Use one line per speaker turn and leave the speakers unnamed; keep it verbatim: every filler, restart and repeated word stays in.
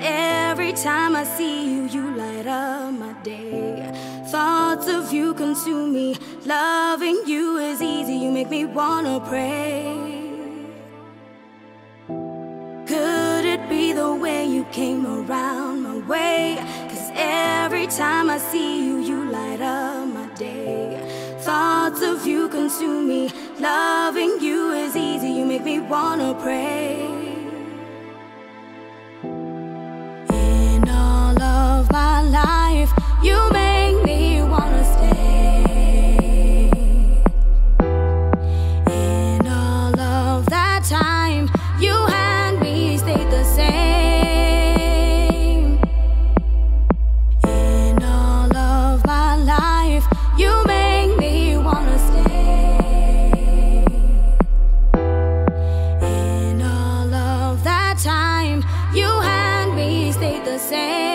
every time I see you, you light up my day. Thoughts of you consume me. Loving you is easy, you make me wanna pray. Could it be the way you came around my way? Cause every time I see you, you light up my day. Thoughts of you consume me. Loving you is easy, you make me wanna pray. In all of my life, you make me wanna stay. In all of that time, you and me stayed the same. In all of my life, you make me wanna stay. In all of that time, you and me stayed the same.